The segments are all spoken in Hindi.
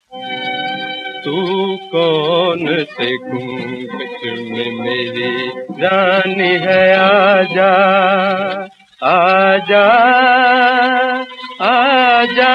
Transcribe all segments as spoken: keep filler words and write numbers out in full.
तू कौन से घूंघट में मेरी रानी है, आजा आजा आजा।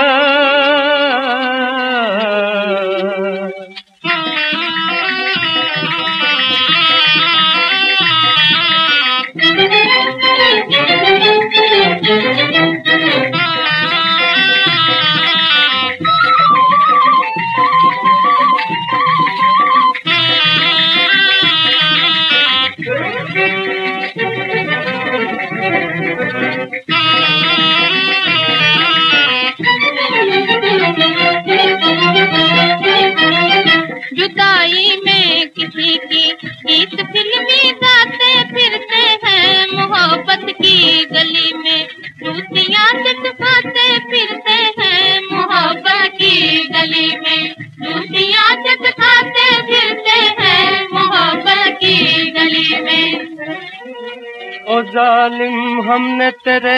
जुदाई में किसी की गीत फिल्मी गाते फिरते हैं, मोहब्बत की गली में जूतियां चटकाते फिरते हैं, मोहब्बत की गली में जूतियां चटकाते फिरते हैं, मोहब्बत की गली में। ओ जालिम हमने तेरे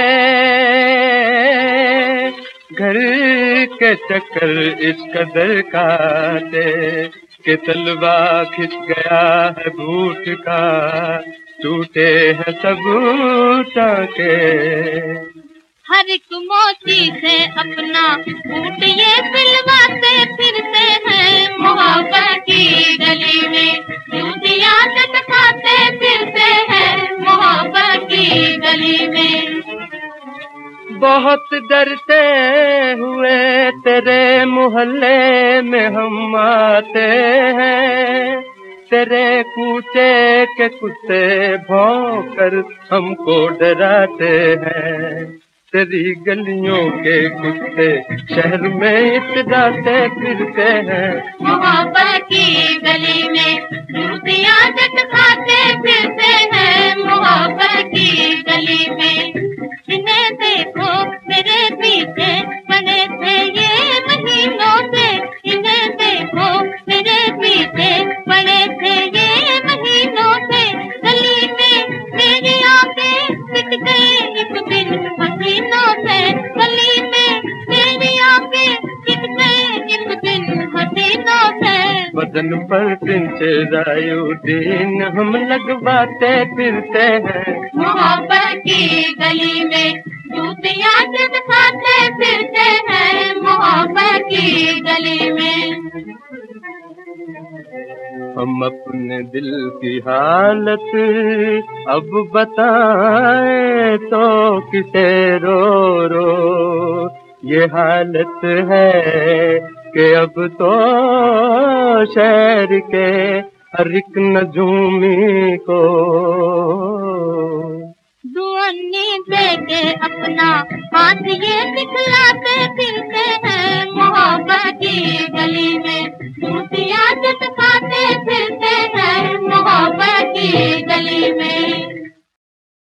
घर के चक्कर इस कदर काटे कि तलवा खिंच गया है बूट का, टूटे हैं सब टाके। हर एक मोती से अपना बूट ये सिलवाते फिरते हैं, मोहब्बत की गली में जूतियां चटकाते फिरते हैं, मोहब्बत की गली में। बहुत डरते हुए तेरे मोहल्ले में हम आते हैं, तेरे कूचे के कुत्ते भौंकर हमको डराते हैं, तेरी गलियों के कुत्ते शहर में इतराते फिरते हैं, मोहब्बत की गली में जूतियां चटकाते फिरते हैं, मोहब्बत की गली में। इन्हें देखो मेरे पीछे बने थे ये महीनों से, इन्हें देखो मेरे पीछे बने थे ये महीनों से, गली में मेरी आंखें टिक गई एक दिन हसीनों से, गली में मेरी आंखें टिक गई एक दिन हसीनों से। बदन पर पिंचे रायुदीन हम लगवाते फिरते हैं, मोहब्बत की गली में जूतियां चटकाते फिरते हैं, मोहब्बत की गली में। हम अपने दिल की हालत अब बताएं तो किसे रो रो ये हालत है कि अब तो शहर के हर एक नजूमी को दुआनी देके अपना हाथ ये दिखलाते फिरते हैं, मोहब्बत की गली में जूतियां चटकाते